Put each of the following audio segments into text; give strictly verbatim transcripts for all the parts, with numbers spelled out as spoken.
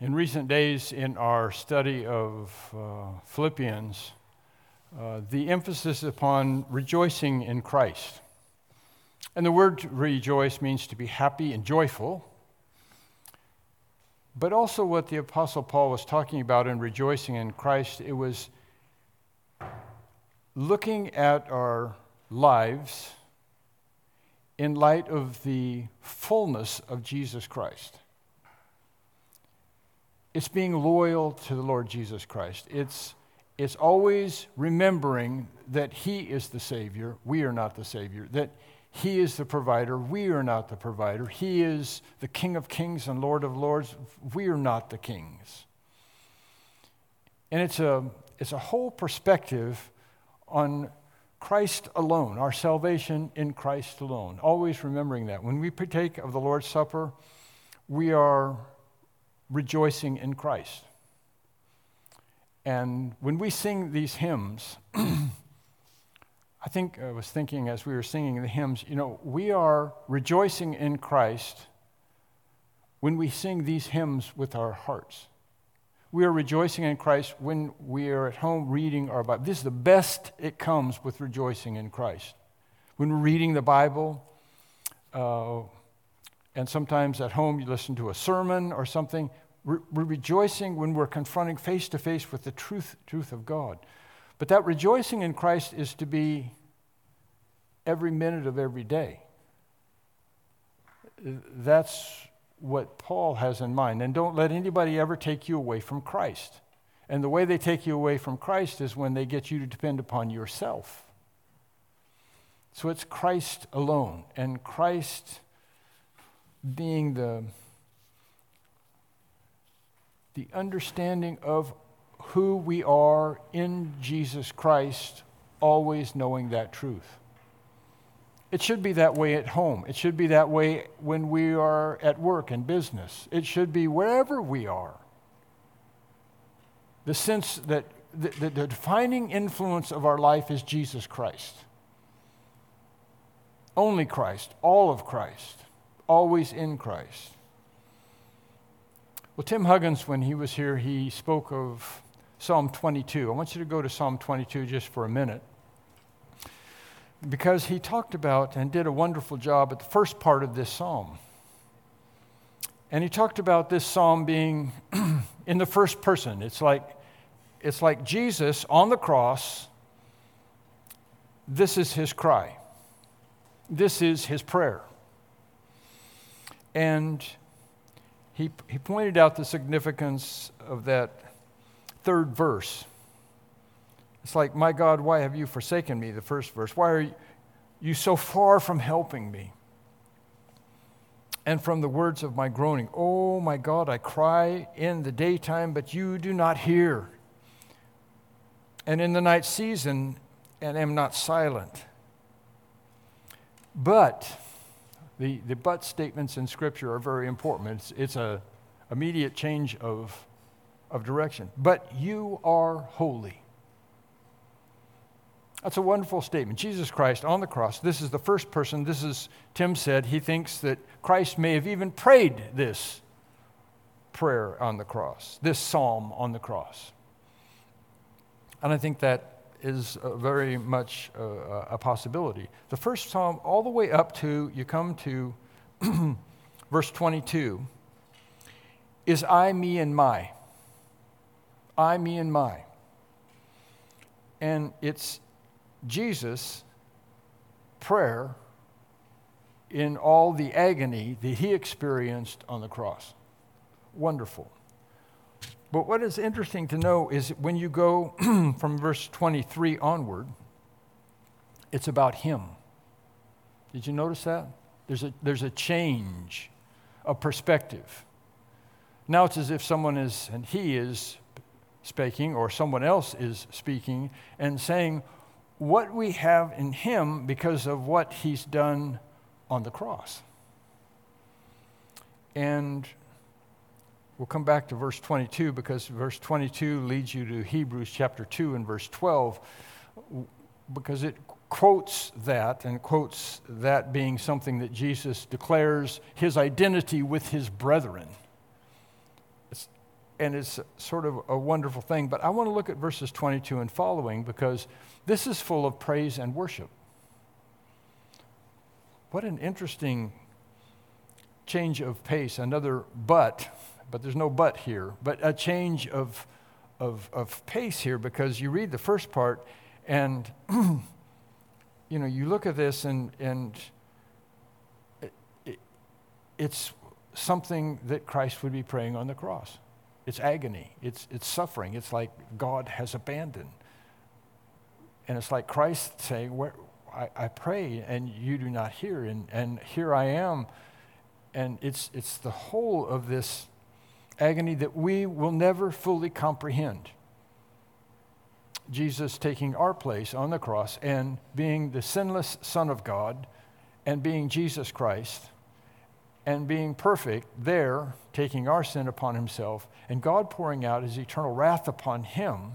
In recent days, in our study of uh, Philippians, uh, the emphasis upon rejoicing in Christ. And the word rejoice means to be happy and joyful, but also what the Apostle Paul was talking about in rejoicing in Christ, it was looking at our lives in light of the fullness of Jesus Christ. It's being loyal to the Lord Jesus Christ. It's, it's always remembering that He is the Savior, we are not the Savior, that He is the provider, we are not the provider. He is the King of kings and Lord of lords, we are not the kings. And it's a, it's a whole perspective on Christ alone, our salvation in Christ alone. Always remembering that. When we partake of the Lord's Supper, we are rejoicing in Christ. And when we sing these hymns, I think I was thinking as we were singing the hymns, you know, we are rejoicing in Christ when we sing these hymns with our hearts. We are rejoicing in Christ when we are at home reading our Bible. This is the best it comes with rejoicing in Christ. When we're reading the Bible, uh, and sometimes at home you listen to a sermon or something, we're, we're rejoicing when we're confronting face to face with the truth, truth of God. But that rejoicing in Christ is to be every minute of every day. That's what Paul has in mind. And don't let anybody ever take you away from Christ. And the way they take you away from Christ is when they get you to depend upon yourself. So it's Christ alone. And Christ being the, the understanding of who we are in Jesus Christ, always knowing that truth. It should be that way at home. It should be that way when we are at work and business. It should be wherever we are. The sense that the, the, the defining influence of our life is Jesus Christ. Only Christ, all of Christ, always in Christ. Well, Tim Huggins, when he was here, he spoke of Psalm twenty-two. I want you to go to Psalm twenty-two just for a minute, because he talked about and did a wonderful job at the first part of this psalm. And he talked about this psalm being in the first person. It's like, it's like Jesus on the cross. This is his cry. This is his prayer. And he, he pointed out the significance of that third verse. It's like, my God, why have you forsaken me? The first verse. Why are you so far from helping me? And from the words of my groaning, oh my God, I cry in the daytime, but you do not hear. And in the night season, and am not silent. But, the, the but statements in Scripture are very important. It's, it's a immediate change of, of direction. But you are holy. That's a wonderful statement. Jesus Christ on the cross, this is the first person. This is, Tim said, he thinks that Christ may have even prayed this prayer on the cross, this psalm on the cross. And I think that is uh, very much uh, a possibility. The first psalm, all the way up to, you come to verse twenty-two, is I, me, and my. I, me, and my. And it's Jesus' prayer in all the agony that he experienced on the cross. Wonderful. But what is interesting to know is when you go from verse twenty-three onward, it's about him. Did you notice that? There's a, there's a change of perspective. Now it's as if someone is, and he is speaking, or someone else is speaking, and saying what we have in him because of what he's done on the cross. And we'll come back to verse twenty-two, because verse twenty-two leads you to Hebrews chapter two and verse twelve, because it quotes that, and quotes that being something that Jesus declares his identity with his brethren. It's, and it's sort of a wonderful thing. But I want to look at verses twenty-two and following, because this is full of praise and worship. What an interesting change of pace. Another but, but there's no but here, but a change of, of, of pace here, because you read the first part and, you know, you look at this and, and it, it, it's something that Christ would be praying on the cross. It's agony. It's, it's suffering. It's like God has abandoned. And it's like Christ saying, Where, I, I pray and you do not hear, and, and here I am. And it's, it's the whole of this agony that we will never fully comprehend. Jesus taking our place on the cross and being the sinless Son of God and being Jesus Christ and being perfect there, taking our sin upon himself, and God pouring out his eternal wrath upon him.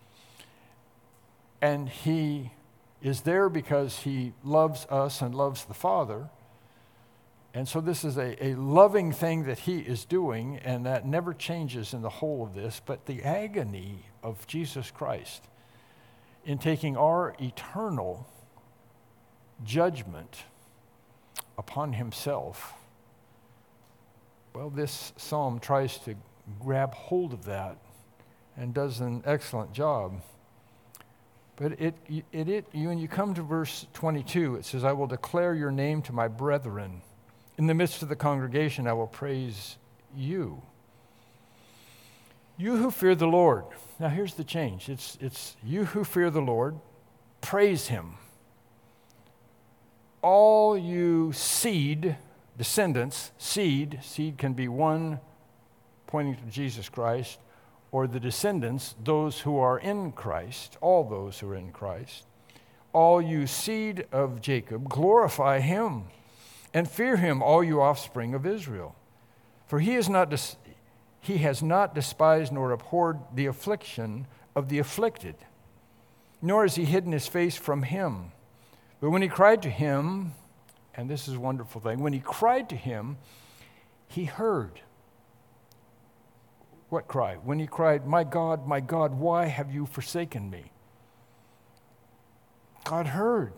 And he is there because he loves us and loves the Father. And so this is a, a loving thing that he is doing, and that never changes in the whole of this. But the agony of Jesus Christ in taking our eternal judgment upon himself, well, this psalm tries to grab hold of that and does an excellent job. But it, it, it, you, when you come to verse twenty-two, it says, I will declare your name to my brethren. In the midst of the congregation, I will praise you. You who fear the Lord. Now here's the change. It's, it's you who fear the Lord, praise him. All you seed, descendants, seed, seed can be one pointing to Jesus Christ, or the descendants, those who are in Christ, all those who are in Christ. All you seed of Jacob, glorify him, and fear him, all you offspring of Israel. For he is not dis- he has not despised nor abhorred the affliction of the afflicted, nor has he hidden his face from him. But when he cried to him, and this is a wonderful thing, when he cried to him, he heard. What cry? When he cried, my God, my God, why have you forsaken me? God heard.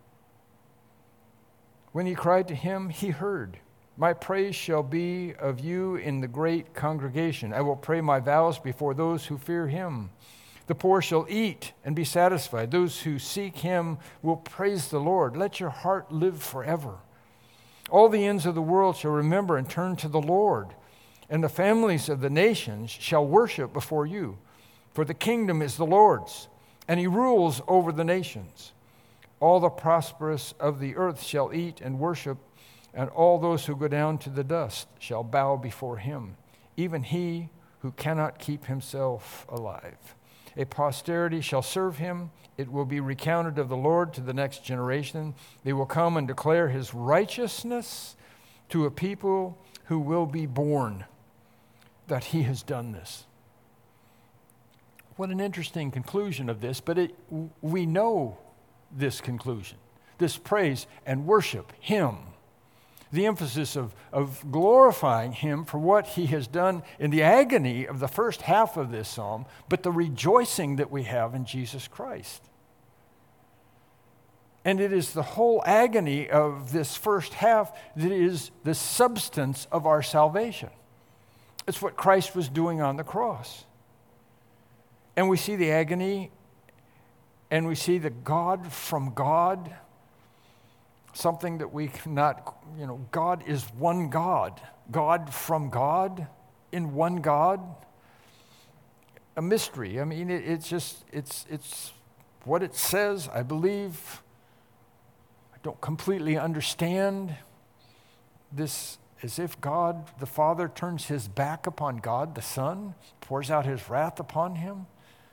When he cried to him, he heard. My praise shall be of you in the great congregation. I will pray my vows before those who fear him. The poor shall eat and be satisfied. Those who seek him will praise the Lord. Let your heart live forever. All the ends of the world shall remember and turn to the Lord, and the families of the nations shall worship before you. For the kingdom is the Lord's, and he rules over the nations. All the prosperous of the earth shall eat and worship, and all those who go down to the dust shall bow before him, even he who cannot keep himself alive. A posterity shall serve him. It will be recounted of the Lord to the next generation. They will come and declare his righteousness to a people who will be born, that he has done this. What an interesting conclusion of this, but it, we know this conclusion, this praise and worship him. The emphasis of, of glorifying him for what he has done in the agony of the first half of this psalm, but the rejoicing that we have in Jesus Christ. And it is the whole agony of this first half that is the substance of our salvation. It's what Christ was doing on the cross. And we see the agony, and we see the God from God, something that we cannot, you know, God is one God. God from God in one God. A mystery. I mean, it, it's just, it's, it's what it says, I believe. I don't completely understand this, as if God the Father turns his back upon God the Son, pours out his wrath upon him.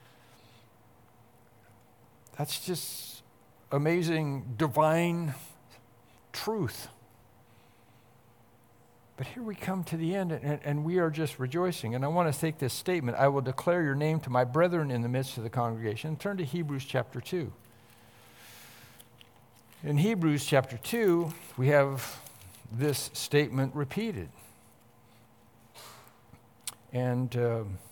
That's just amazing divine truth. But here we come to the end, and, and we are just rejoicing. And I want to take this statement, I will declare your name to my brethren in the midst of the congregation. Turn to Hebrews chapter two. In Hebrews chapter two, we have this statement repeated. And uh,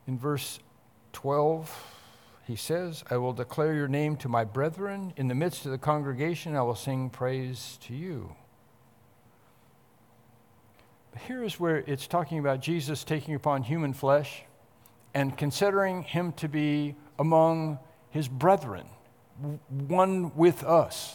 In verse twelve, he says, I will declare your name to my brethren. In the midst of the congregation, I will sing praise to you. But here is where it's talking about Jesus taking upon human flesh and considering him to be among his brethren, one with us.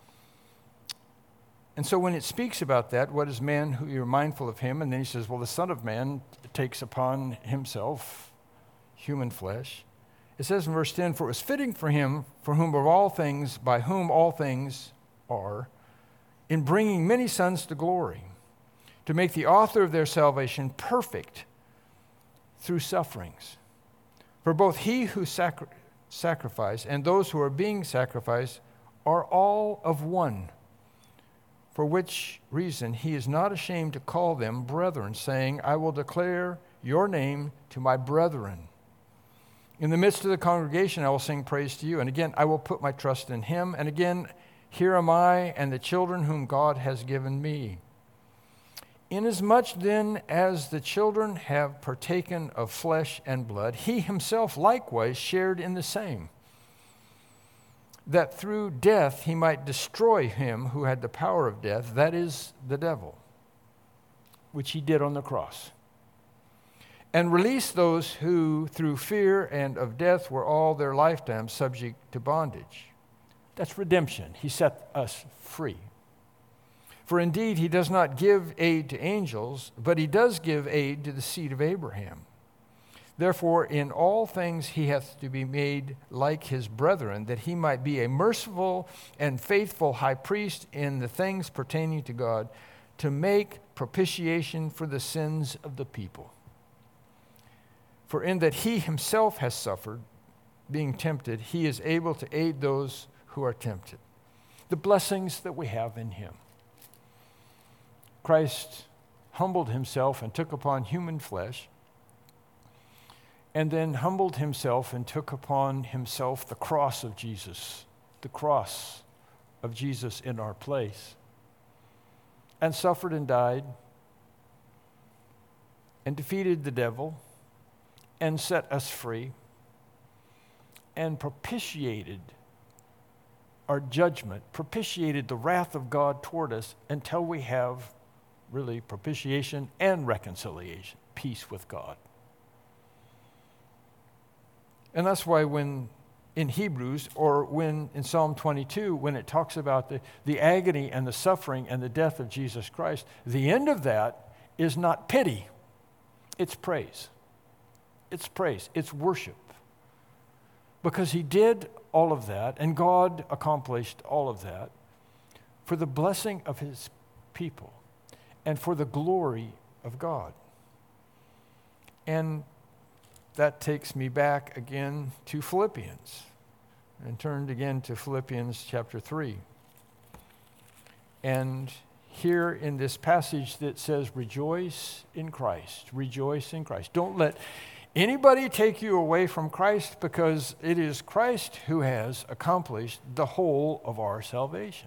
And so when it speaks about that, what is man who you're mindful of him? And then he says, well, the Son of Man takes upon himself human flesh. It says in verse ten, for it was fitting for him, for whom of all things, by whom all things are, in bringing many sons to glory, to make the author of their salvation perfect through sufferings. For both he who sacri- sacrificed and those who are being sacrificed are all of one, for which reason he is not ashamed to call them brethren, saying, I will declare your name to my brethren. In the midst of the congregation, I will sing praise to you. And again, I will put my trust in him. And again, here am I and the children whom God has given me. Inasmuch then as the children have partaken of flesh and blood, he himself likewise shared in the same, that through death he might destroy him who had the power of death, that is, the devil, which he did on the cross, and release those who through fear and of death were all their lifetime subject to bondage. That's redemption. He set us free. For indeed, he does not give aid to angels, but he does give aid to the seed of Abraham. Therefore, in all things he hath to be made like his brethren, that he might be a merciful and faithful high priest in the things pertaining to God, to make propitiation for the sins of the people. For in that he himself has suffered, being tempted, he is able to aid those who are tempted. The blessings that we have in him. Christ humbled himself and took upon human flesh, and then humbled himself and took upon himself the cross of Jesus, the cross of Jesus in our place, and suffered and died, and defeated the devil, and set us free, and propitiated our judgment, propitiated the wrath of God toward us until we have really propitiation and reconciliation, peace with God. And that's why when in Hebrews, or when in Psalm twenty-two, when it talks about the, the agony and the suffering and the death of Jesus Christ, the end of that is not pity, it's praise. It's praise, it's worship. Because he did all of that, and God accomplished all of that for the blessing of his people and for the glory of God. And that takes me back again to Philippians, and turned again to Philippians chapter three. And here in this passage that says, rejoice in Christ, rejoice in Christ. Don't let anybody take you away from Christ, because it is Christ who has accomplished the whole of our salvation.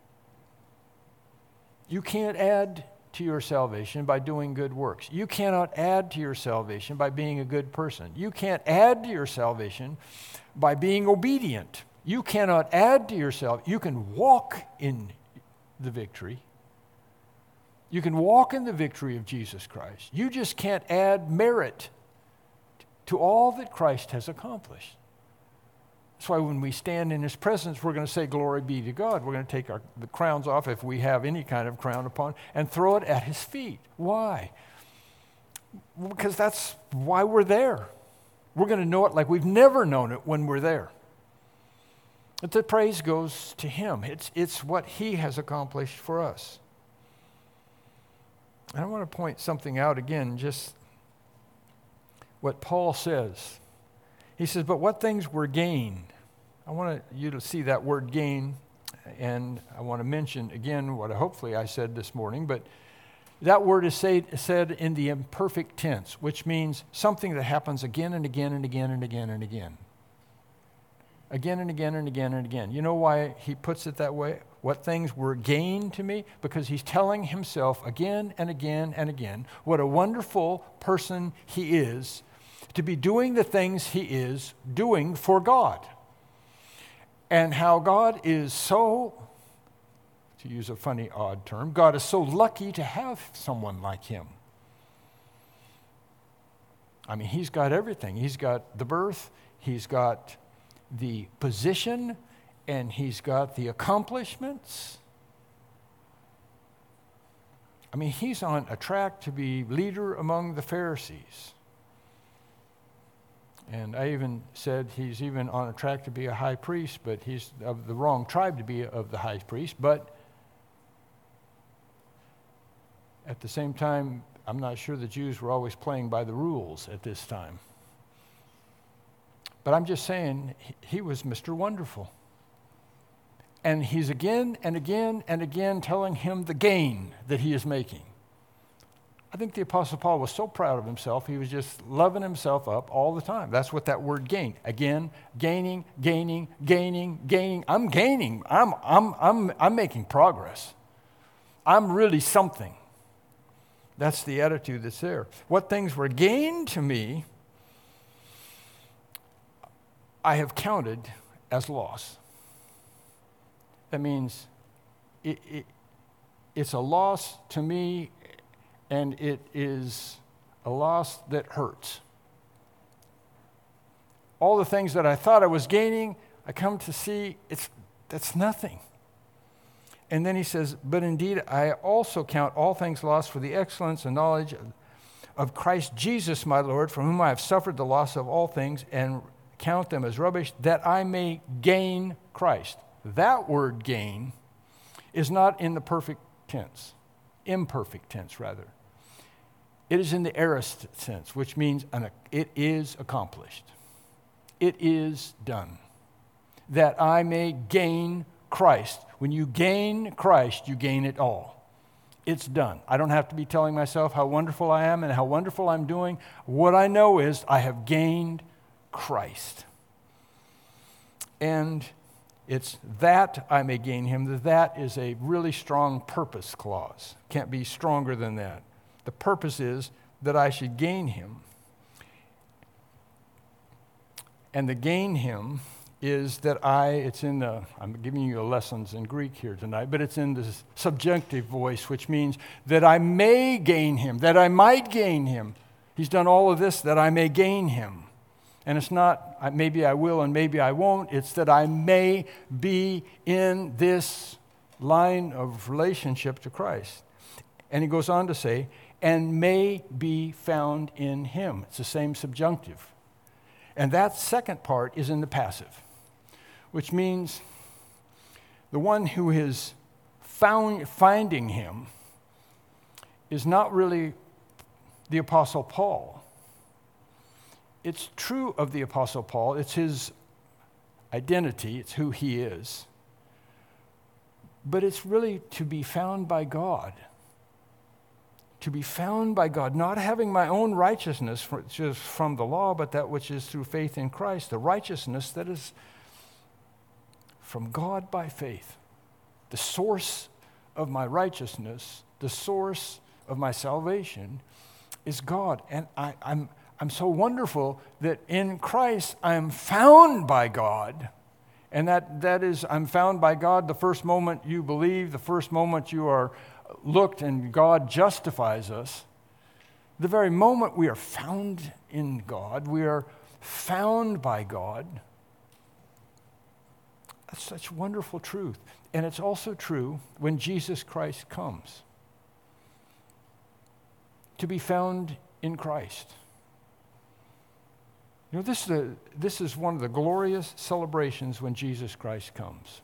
You can't add to your salvation by doing good works. You cannot add to your salvation by being a good person. You can't add to your salvation by being obedient. You cannot add to yourself. You can walk in the victory. You can walk in the victory of Jesus Christ. You just can't add merit to all that Christ has accomplished. That's why when we stand in his presence, we're going to say, glory be to God. We're going to take our, the crowns off, if we have any kind of crown upon, and throw it at his feet. Why? Because that's why we're there. We're going to know it like we've never known it when we're there. But the praise goes to him. It's, it's what he has accomplished for us. And I want to point something out again, just what Paul says. He says, but what things were gained? I want you to see that word gain, and I want to mention again what hopefully I said this morning, but that word is say, said in the imperfect tense, which means something that happens again and again and again and again and again. Again and again and again and again. You know why he puts it that way? What things were gained to me? Because he's telling himself again and again and again what a wonderful person he is, to be doing the things he is doing for God. And how God is so, to use a funny, odd term, God is so lucky to have someone like him. I mean, he's got everything. He's got the birth, he's got the position, and he's got the accomplishments. I mean, he's on a track to be leader among the Pharisees. And I even said he's even on a track to be a high priest, but he's of the wrong tribe to be of the high priest. But at the same time, I'm not sure the Jews were always playing by the rules at this time. But I'm just saying, he was Mister Wonderful. And he's again and again and again telling him the gain that he is making. I think the Apostle Paul was so proud of himself, he was just loving himself up all the time. That's what that word gain. Again, gaining, gaining, gaining, gaining. I'm gaining. I'm, I'm, I'm, I'm making progress. I'm really something. That's the attitude that's there. What things were gained to me, I have counted as loss. That means it, it, it's a loss to me, and it is a loss that hurts. All the things that I thought I was gaining, I come to see it's that's nothing. And then he says, but indeed I also count all things lost for the excellence and knowledge of, of Christ Jesus my Lord, from whom I have suffered the loss of all things, and count them as rubbish, that I may gain Christ. That word gain is not in the perfect tense, imperfect tense rather. It is in the aorist sense, which means an, it is accomplished. It is done. That I may gain Christ. When you gain Christ, you gain it all. It's done. I don't have to be telling myself how wonderful I am and how wonderful I'm doing. What I know is I have gained Christ. And it's that I may gain him. That is a really strong purpose clause. Can't be stronger than that. The purpose is that I should gain him. And the gain him is that I, it's in the, I'm giving you lessons in Greek here tonight, but it's in the subjunctive voice, which means that I may gain him, that I might gain him. He's done all of this that I may gain him. And it's not, maybe I will and maybe I won't. It's that I may be in this line of relationship to Christ. And he goes on to say, and may be found in him. It's the same subjunctive. And that second part is in the passive, which means the one who is found, finding him is not really the Apostle Paul. It's true of the Apostle Paul. It's his identity. It's who he is. But it's really to be found by God. To be found by God, not having my own righteousness, which is from the law, but that which is through faith in Christ, the righteousness that is from God by faith. The source of my righteousness, the source of my salvation is God. And I, I'm, I'm so wonderful that in Christ I'm found by God. And that, that is, I'm found by God the first moment you believe, the first moment you are looked and God justifies us. The very moment we are found in God, we are found by God. That's such wonderful truth. And it's also true when Jesus Christ comes. To be found in Christ. You know, this is, a, this is one of the glorious celebrations when Jesus Christ comes.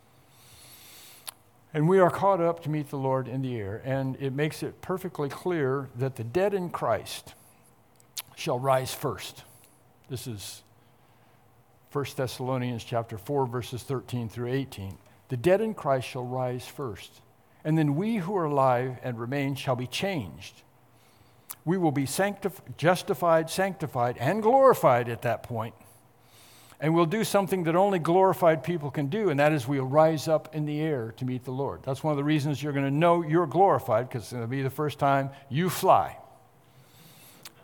And we are caught up to meet the Lord in the air, and it makes it perfectly clear that the dead in Christ shall rise first. This is First Thessalonians chapter four, verses thirteen through eighteen. The dead in Christ shall rise first, and then we who are alive and remain shall be changed. We will be sanctif- justified, sanctified, and glorified at that point. And we'll do something that only glorified people can do, and that is we'll rise up in the air to meet the Lord. That's one of the reasons you're going to know you're glorified, because it's going to be the first time you fly.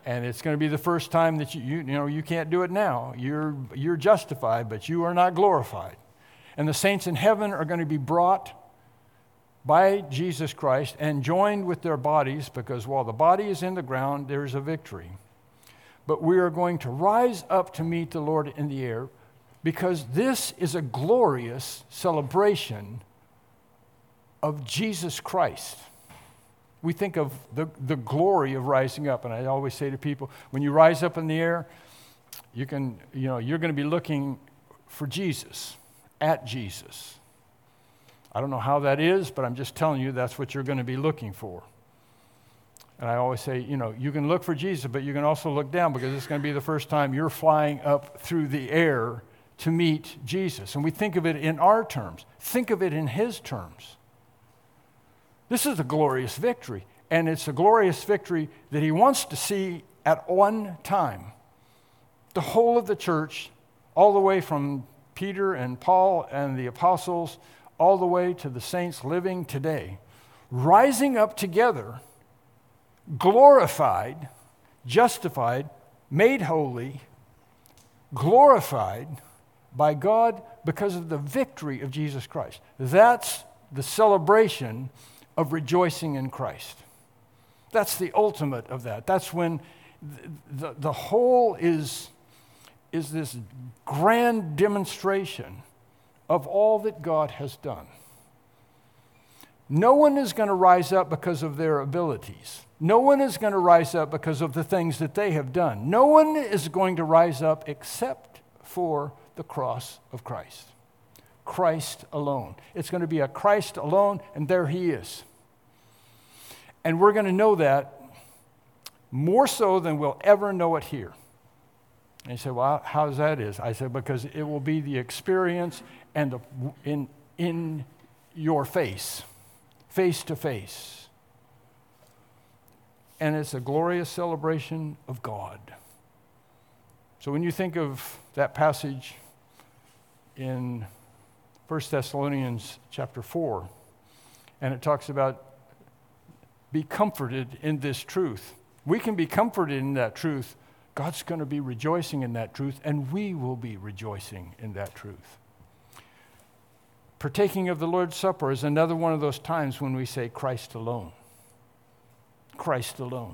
And it's going to be the first time that you, you, you know, you can't do it now. You're, you're justified, but you are not glorified. And the saints in heaven are going to be brought by Jesus Christ and joined with their bodies, because while the body is in the ground, there is a victory. But we are going to rise up to meet the Lord in the air, because this is a glorious celebration of Jesus Christ. We think of the, the glory of rising up, and I always say to people, when you rise up in the air, you can, you know, you're going to be looking for Jesus, at Jesus. I don't know how that is, but I'm just telling you that's what you're going to be looking for. And I always say, you know, you can look for Jesus, but you can also look down, because it's going to be the first time you're flying up through the air to meet Jesus. And we think of it in our terms. Think of it in his terms. This is a glorious victory, and it's a glorious victory that he wants to see at one time. The whole of the church, all the way from Peter and Paul and the apostles, all the way to the saints living today, rising up together, glorified, justified, made holy, glorified by God because of the victory of Jesus Christ. That's the celebration of rejoicing in Christ. That's the ultimate of that. That's when the, the, the whole is, is this grand demonstration of all that God has done. No one is going to rise up because of their abilities. No one is going to rise up because of the things that they have done. No one is going to rise up except for the cross of Christ. Christ alone. It's going to be a Christ alone, and there he is. And we're going to know that more so than we'll ever know it here. And you say, well, how does that is? I said, because it will be the experience and the, in, in your face, face to face. And it's a glorious celebration of God. So when you think of that passage in First Thessalonians chapter four, and it talks about be comforted in this truth. We can be comforted in that truth. God's going to be rejoicing in that truth, and we will be rejoicing in that truth. Partaking of the Lord's Supper is another one of those times when we say Christ alone. Christ alone.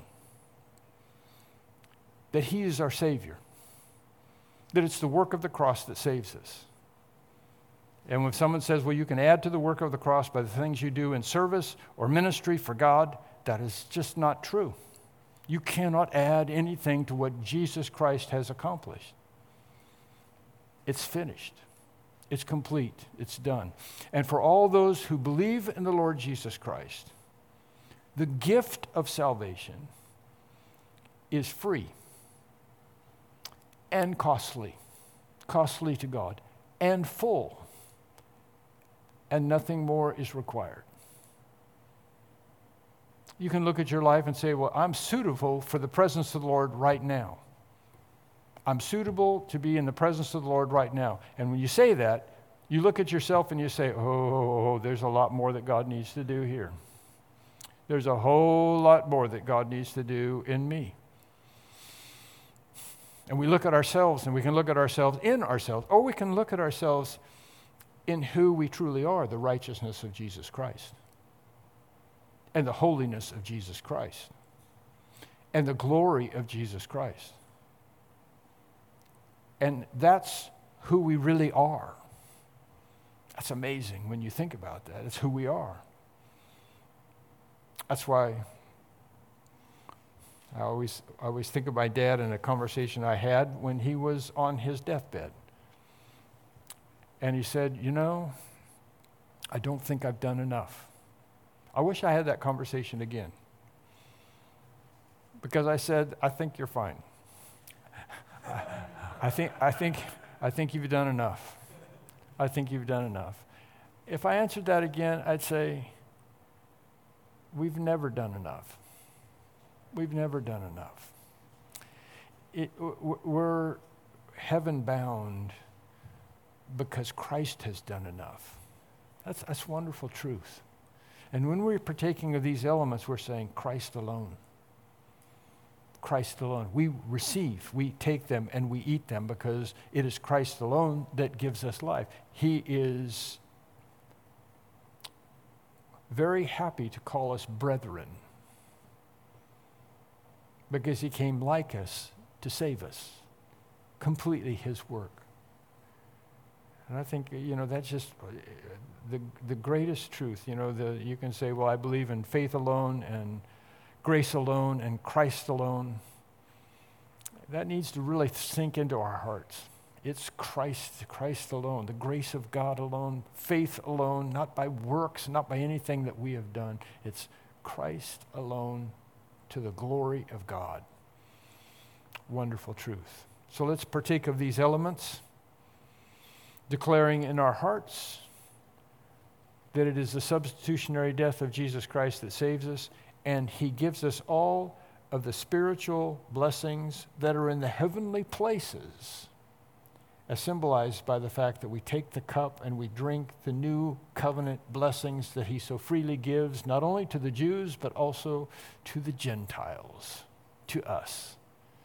That he is our Savior. That it's the work of the cross that saves us. And when someone says, well, you can add to the work of the cross by the things you do in service or ministry for God, that is just not true. You cannot add anything to what Jesus Christ has accomplished. It's finished. It's complete. It's done. And for all those who believe in the Lord Jesus Christ, the gift of salvation is free and costly, costly to God, and full. And nothing more is required. You can look at your life and say, well, I'm suitable for the presence of the Lord right now. I'm suitable to be in the presence of the Lord right now. And when you say that, you look at yourself and you say, oh, there's a lot more that God needs to do here. There's a whole lot more that God needs to do in me. And we look at ourselves, and we can look at ourselves in ourselves, or we can look at ourselves in who we truly are, the righteousness of Jesus Christ, and the holiness of Jesus Christ, and the glory of Jesus Christ. And that's who we really are. That's amazing when you think about that. It's who we are. That's why I always, I always think of my dad and a conversation I had when he was on his deathbed. And he said, you know, I don't think I've done enough. I wish I had that conversation again. Because I said, I think you're fine. I think, I think, I think you've done enough. I think you've done enough. If I answered that again, I'd say, we've never done enough. We've never done enough. It, we're heaven-bound because Christ has done enough. That's, that's wonderful truth. And when we're partaking of these elements, we're saying Christ alone. Christ alone. We receive, we take them, and we eat them because it is Christ alone that gives us life. He is very happy to call us brethren because he came like us to save us. Completely his work. And I think, you know, that's just the the greatest truth. You know, the you can say, well, I believe in faith alone and grace alone and Christ alone. That needs to really sink into our hearts. It's Christ, Christ alone, the grace of God alone, faith alone, not by works, not by anything that we have done. It's Christ alone to the glory of God. Wonderful truth. So let's partake of these elements, declaring in our hearts that it is the substitutionary death of Jesus Christ that saves us, and he gives us all of the spiritual blessings that are in the heavenly places, as symbolized by the fact that we take the cup and we drink the new covenant blessings that he so freely gives, not only to the Jews, but also to the Gentiles, to us.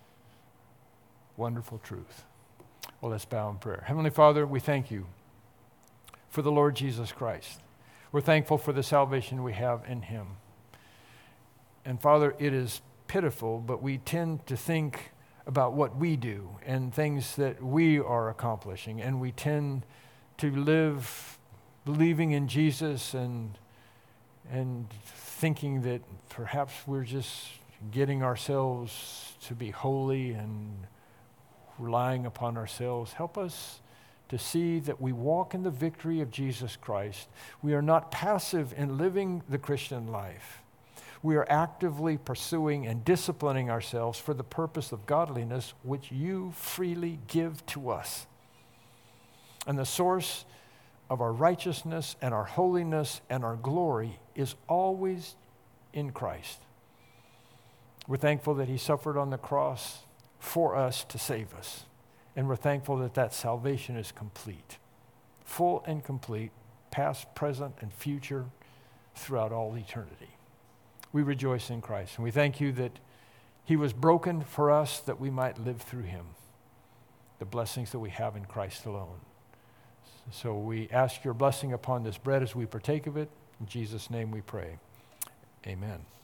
Wonderful truth. Well, let's bow in prayer. Heavenly Father, we thank you for the Lord Jesus Christ. We're thankful for the salvation we have in him. And Father, it is pitiful, but we tend to think about what we do and things that we are accomplishing. And we tend to live believing in Jesus and, and thinking that perhaps we're just getting ourselves to be holy and relying upon ourselves. Help us to see that we walk in the victory of Jesus Christ. We are not passive in living the Christian life. We are actively pursuing and disciplining ourselves for the purpose of godliness, which you freely give to us. And the source of our righteousness and our holiness and our glory is always in Christ. We're thankful that he suffered on the cross for us to save us. And we're thankful that that salvation is complete, full and complete, past, present, and future, throughout all eternity. We rejoice in Christ, and we thank you that he was broken for us that we might live through him, the blessings that we have in Christ alone. So we ask your blessing upon this bread as we partake of it. In Jesus' name we pray. Amen.